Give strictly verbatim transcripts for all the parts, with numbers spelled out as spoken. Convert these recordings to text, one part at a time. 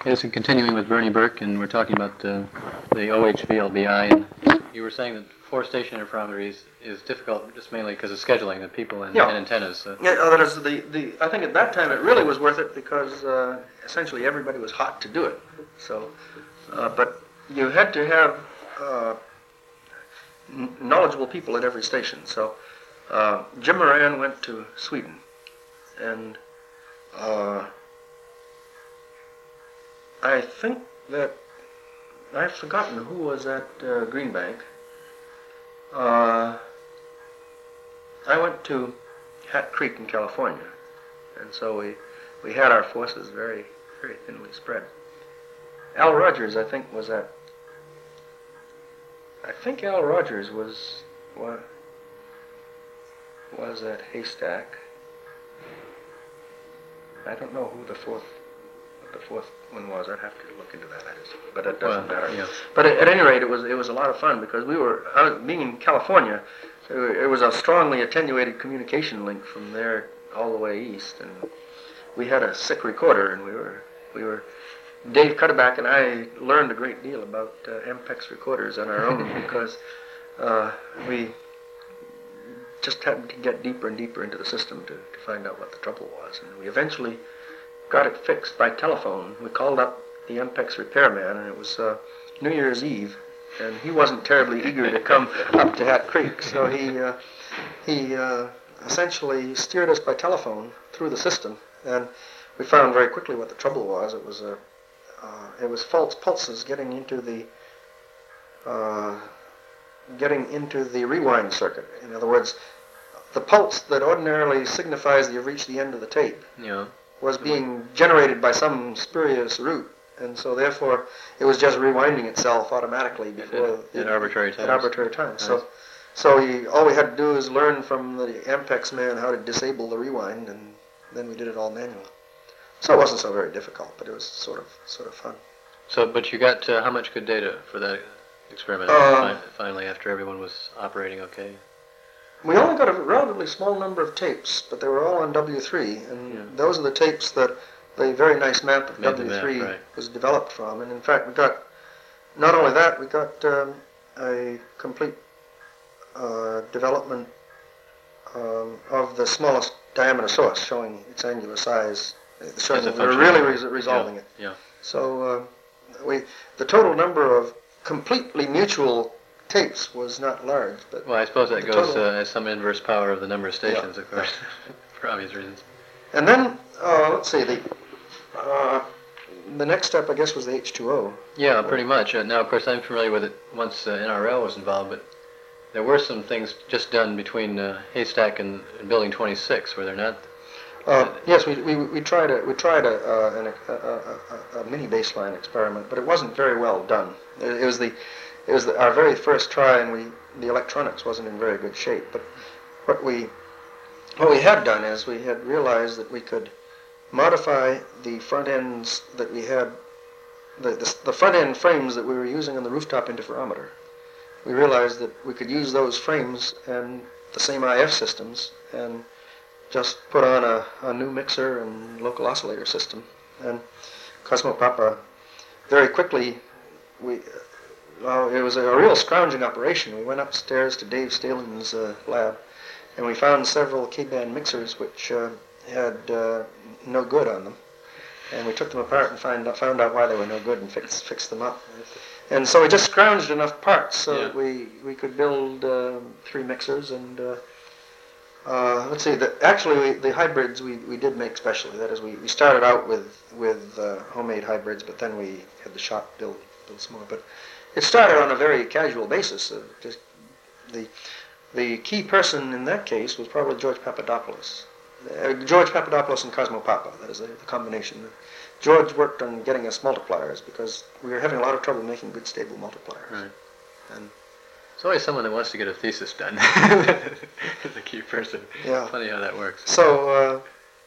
Yes, and continuing with Bernie Burke, and we're talking about uh, the O H V L B I, and you were saying that four-station interferometry is, is difficult just mainly because of scheduling the people and, yeah. and antennas. So. Yeah, uh, that is the, the, I think at that time it really was worth it because uh, essentially everybody was hot to do it. So, uh, but you had to have uh, n- knowledgeable people at every station. So uh, Jim Moran went to Sweden, and uh, I think that I've forgotten who was at uh, Greenbank. Uh, I went to Hat Creek in California, and so we we had our forces very very thinly spread. Al Rogers, I think, was at. I think Al Rogers was was, was at Haystack. I don't know who the fourth the fourth one was. I'd have to look into that. I just, but it doesn't well, matter. Yeah. But at, at any rate, it was it was a lot of fun because we were I was, being in California. It was a strongly attenuated communication link from there all the way east, and we had a sick recorder, and we were we were Dave Cutterback and I learned a great deal about uh, M P E X recorders on our own because uh, we just had to get deeper and deeper into the system to, to find out what the trouble was, and we eventually got it fixed by telephone. We called up the M P E X repairman, and it was uh, New Year's Eve. And he wasn't terribly eager to come up to Hat Creek, so he uh, he uh, essentially steered us by telephone through the system, and we found very quickly what the trouble was. It was a uh, it was false pulses getting into the uh, getting into the rewind circuit. In other words, the pulse that ordinarily signifies that you've reached the end of the tape yeah. was being generated by some spurious route. And so, therefore, it was just rewinding itself automatically before at, at, at arbitrary times. At arbitrary times. Nice. So, so we, all we had to do is learn from the M P E X man how to disable the rewind, and then we did it all manually. So it wasn't so very difficult, but it was sort of sort of fun. So, but you got uh, how much good data for that experiment? Uh, finally, after everyone was operating okay. We only got a relatively small number of tapes, but they were all on W three, and yeah. those are the tapes that the very nice map of Made W three map, right. was developed from. And in fact, we got, not only that, we got um, a complete uh, development um, of the smallest diameter source, showing its angular size, showing that we were really res- resolving yeah. it. Yeah. So uh, we, the total number of completely mutual tapes was not large. But well, I suppose that goes total, uh, as some inverse power of the number of stations, yeah, of course, yeah. for obvious reasons. And then, uh, let's see, the uh, the next step, I guess, was the H two O. Yeah, pretty much. Uh, now, of course, I'm familiar with it once uh, N R L was involved, but there were some things just done between uh, Haystack and, and Building twenty-six, were there not? Uh, yes, we, we we tried a we tried a, uh, an, a, a, a, a mini baseline experiment, but it wasn't very well done. It, it was the it was the, our very first try, and we the electronics wasn't in very good shape. But what we what we had done is we had realized that we could modify the front ends that we had, the, the, the front end frames that we were using on the rooftop interferometer. We realized that we could use those frames and the same I F systems and just put on a, a new mixer and local oscillator system. And Cosmo Papa, very quickly, we well, it was a real scrounging operation. We went upstairs to Dave Stalen's uh, lab, and we found several K-band mixers which uh, had uh, no good on them, and we took them apart and find, found out why they were no good and fixed fixed them up. And so we just scrounged enough parts so yeah. that we we could build uh, three mixers. And uh, uh, let's see, the, actually we, the hybrids we, we did make specially. That is, we, we started out with with uh, homemade hybrids, but then we had the shop build build some more. But it started on a very casual basis. Uh, just the the key person in that case was probably George Papadopoulos. Uh, George Papadopoulos and Cosmo Papa, that is the, the combination. George worked on getting us multipliers because we were having a lot of trouble making good stable multipliers. Right. And there's always someone that wants to get a thesis done. The key person. Yeah. Funny how that works. So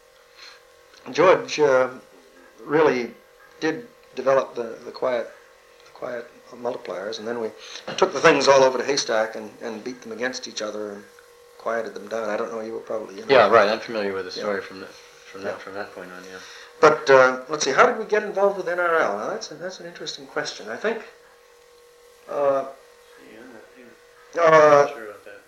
uh, George uh, really did develop the, the quiet the quiet multipliers, and then we took the things all over to Haystack and, and beat them against each other and quieted them down. I don't know, you were probably in Yeah, there. right. I'm familiar with the story Yeah. from the from Yeah. that from that point on. Yeah. But uh, let's see, how did we get involved with N R L? Now that's a, that's an interesting question. I think. Uh, Yeah, I'm uh, not sure about that.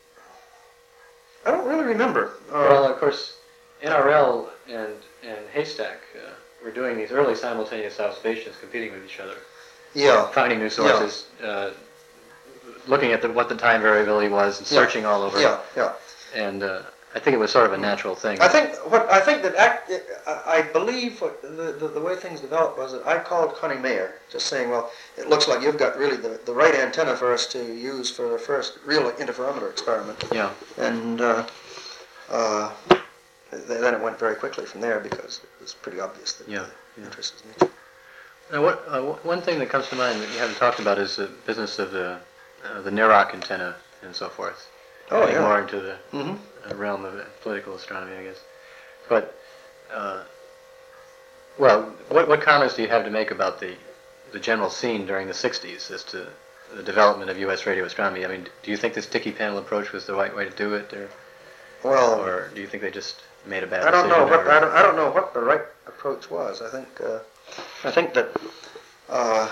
I don't really remember. Uh, Well, of course, N R L and and Haystack uh, were doing these early simultaneous observations, competing with each other, yeah, finding new sources, uh, looking at the, what the time variability was, and searching all over. yeah, yeah. And uh, I think it was sort of a natural thing. I think what I think that act, I I believe what the, the the way things developed was that I called Connie Mayer, just saying, well, it looks like you've got really the, the right antenna for us to use for the first real interferometer experiment. Yeah. And uh, uh, then it went very quickly from there because it was pretty obvious that Yeah, the yeah. interest is mutual. Now, what, uh, wh- one thing that comes to mind that you haven't talked about is the business of the uh, the Nirok antenna and so forth. Oh, Getting yeah. more into the Mm-hmm. uh, realm of political astronomy, I guess. But, uh, well, what what comments do you have to make about the the general scene during the sixties as to the development of U S radio astronomy? I mean, do you think this Dickey panel approach was the right way to do it, or Well, or do you think they just made a bad I don't decision? know what or- I don't, I don't know what the right approach was. I think uh, I think that uh,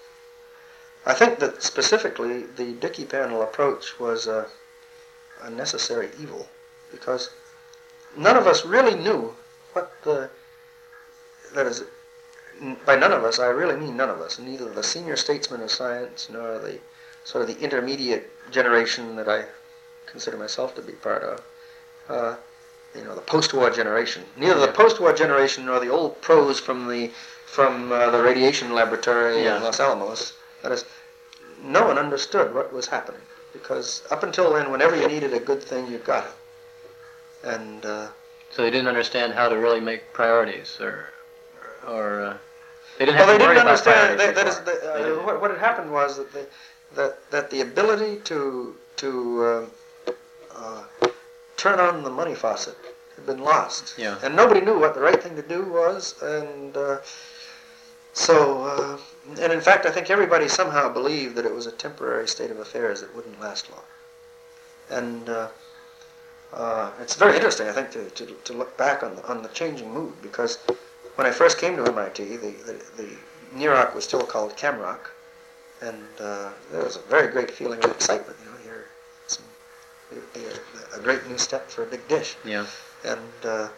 I think that specifically the Dickey panel approach was a, a necessary evil because none of us really knew what the that is. n- By none of us, I really mean none of us. Neither the senior statesmen of science nor the sort of the intermediate generation that I consider myself to be part of. Uh, you know, the post-war generation. Neither the Yeah. post-war generation nor the old pros from the from uh, the radiation laboratory Yeah. in Los Alamos. That is, no one understood what was happening because up until then, whenever you needed a good thing, you got it. And uh, So they didn't understand how to really make priorities, or or uh, they didn't well, have they to worry didn't about understand. priorities That, that is, before. the, They uh, didn't. what, what had happened was that the that that the ability to to uh, uh, turn on the money faucet had been lost. Yeah. And nobody knew what the right thing to do was, and uh, so, uh, and in fact, I think everybody somehow believed that it was a temporary state of affairs that wouldn't last long. And uh, uh, it's very interesting, I think, to, to, to look back on the, on the changing mood, because when I first came to M I T, the, the, the Nirok was still called Camrock, and uh, there was a very great feeling of excitement. You know, you're, some, you're, you're a great new step for a big dish. Yeah. And uh,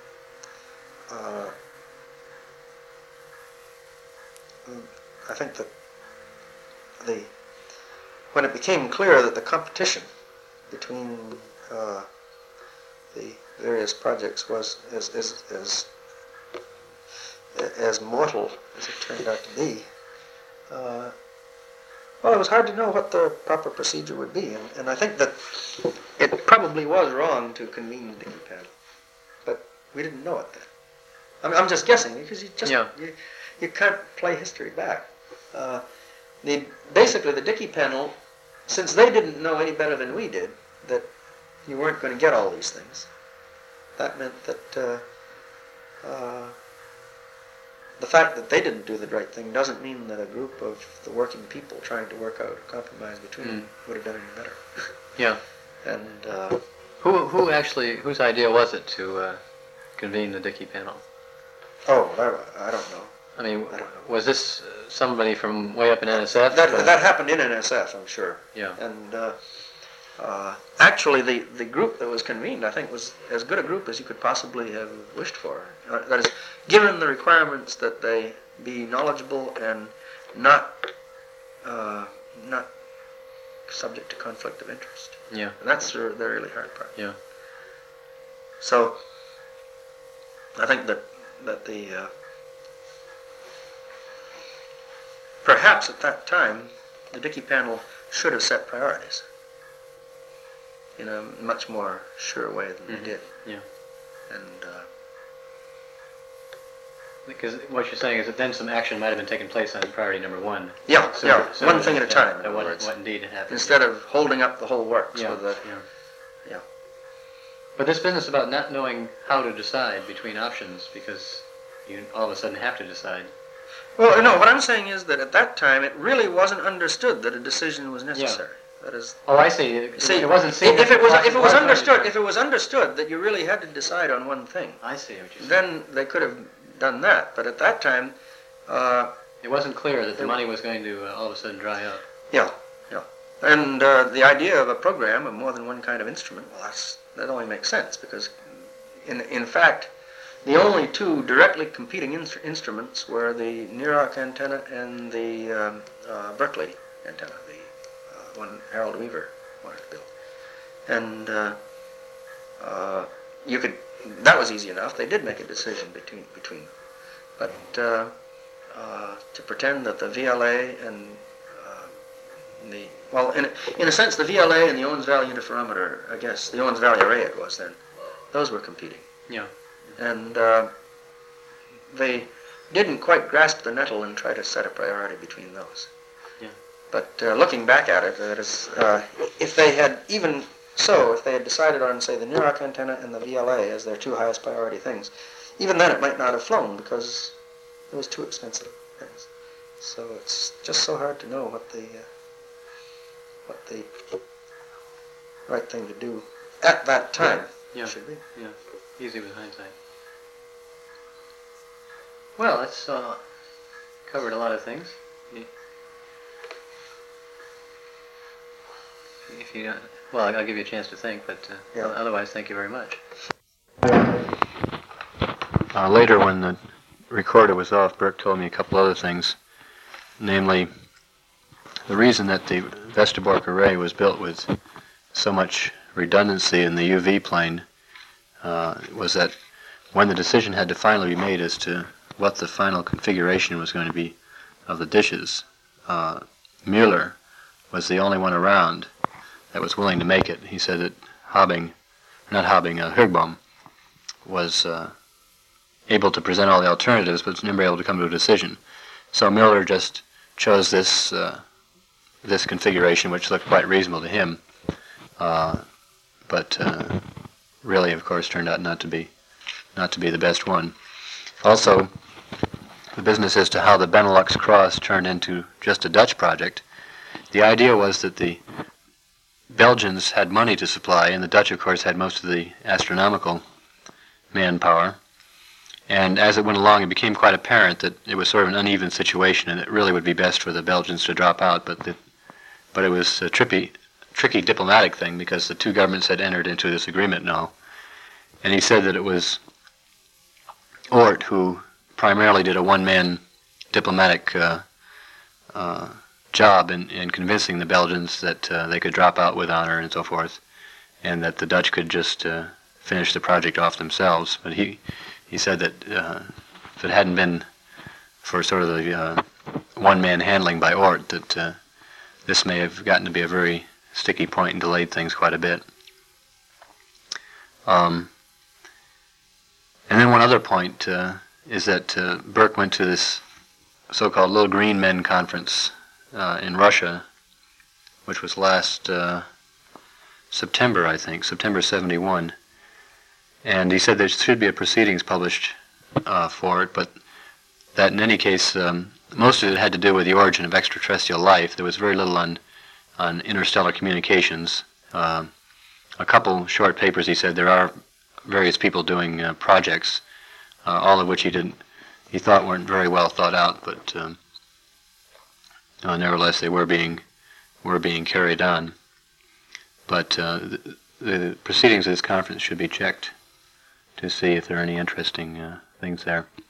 uh, I think that the when it became clear that the competition between uh, the various projects was as as as as mortal as it turned out to be, uh, well, it was hard to know what the proper procedure would be, and, and I think that it probably was wrong to convene the Dickey panel, but we didn't know it then. I mean, I'm just guessing because you just Yeah. you, you can't play history back. Uh, the basically the Dickey panel, since they didn't know any better than we did that you weren't going to get all these things, that meant that uh, uh, the fact that they didn't do the right thing doesn't mean that a group of the working people trying to work out a compromise between Mm. them would have done any better. Yeah. And uh, Who who actually whose idea was it to uh, convene the Dickey panel? oh, I, I don't know. I mean, I don't know. was this uh, somebody from way up in N S F? That or- that happened in N S F, I'm sure. Yeah. And uh, uh, actually, the, the group that was convened, I think, was as good a group as you could possibly have wished for. Uh, that is, given the requirements that they be knowledgeable and not uh, not subject to conflict of interest. Yeah. And that's the, the really hard part. Yeah. So, I think that that the uh, perhaps at that time the Dickey panel should have set priorities in a much more sure way than Mhm. they did. Yeah. And uh, Because what you're saying is that then some action might have been taking place on priority number one. yeah, Sooner- yeah, sooner one thing at than a time. that- In other what, words, what indeed had happened. instead of holding up the whole works yeah. with the yeah. yeah. But this business about not knowing how to decide between options because you all of a sudden have to decide. Well, no, what I'm saying is that at that time it really wasn't understood that a decision was necessary. That is, Oh, I see. It, see, it wasn't seen. if it was, if it was going understood, to- if it was understood that you really had to decide on one thing, I see what you're saying. then they could have done that. But at that time, uh, It wasn't clear that the It- money was going to uh, all of a sudden dry up. yeah, yeah. And uh, the idea of a program of more than one kind of instrument, well, that's, that only makes sense because, in in fact, the only two directly competing instru- instruments were the Newark antenna and the um, uh, Berkeley antenna, the uh, one Harold Weaver wanted to build. And uh, uh, you could, that was easy enough. They did make a decision between between them. But uh, uh, to pretend that the V L A and uh, the, well, in a, in a sense, the V L A and the Owens Valley Interferometer, I guess, the Owens Valley Array it was then, those were competing. Yeah. And uh, they didn't quite grasp the nettle and try to set a priority between those. Yeah. But uh, looking back at it, that is, uh, if they had, even so, if they had decided on, say, the Newark antenna and the V L A as their two highest priority things, even then it might not have flown because it was too expensive things. So it's just so hard to know what the uh, what the right thing to do at that time Yeah. should be. Yeah. Easy with hindsight. Well, that's uh, covered a lot of things. You- If you, uh, well, I'll give you a chance to think, but uh, Yeah. otherwise, thank you very much. Uh, later, when the recorder was off, Burke told me a couple other things, namely, the reason that the Westerbork array was built with so much redundancy in the U V plane uh, was that when the decision had to finally be made as to what the final configuration was going to be of the dishes, uh, Mueller was the only one around that was willing to make it. He said that Hobbing, not Hobbing, uh, Hergbohm was uh, able to present all the alternatives, but was never able to come to a decision. So Mueller just chose this uh, this configuration, which looked quite reasonable to him, uh, but uh, really, of course, turned out not to be not to be the best one. Also, the business as to how the Benelux Cross turned into just a Dutch project. The idea was that the Belgians had money to supply, and the Dutch, of course, had most of the astronomical manpower. And as it went along, it became quite apparent that it was sort of an uneven situation, and it really would be best for the Belgians to drop out. But the, but it was a tricky, tricky diplomatic thing because the two governments had entered into this agreement now. And he said that it was Oort who primarily did a one-man diplomatic uh, uh, job in, in convincing the Belgians that uh, they could drop out with honor and so forth, and that the Dutch could just uh, finish the project off themselves. But he he said that uh, if it hadn't been for sort of the uh, one-man handling by Oort, that uh, this may have gotten to be a very sticky point and delayed things quite a bit. Um, and then one other point uh, is that uh, Burke went to this so-called Little Green Men Conference uh, in Russia, which was last uh, September, I think, September seventy-one. And he said there should be a proceedings published uh, for it, but that in any case, um, most of it had to do with the origin of extraterrestrial life. There was very little on, on interstellar communications. Uh, a couple short papers, he said. There are various people doing uh, projects, uh, all of which he didn't, he thought weren't very well thought out, but um, uh, nevertheless they were being were being carried on. But uh, the, the proceedings of this conference should be checked to see if there are any interesting uh, things there.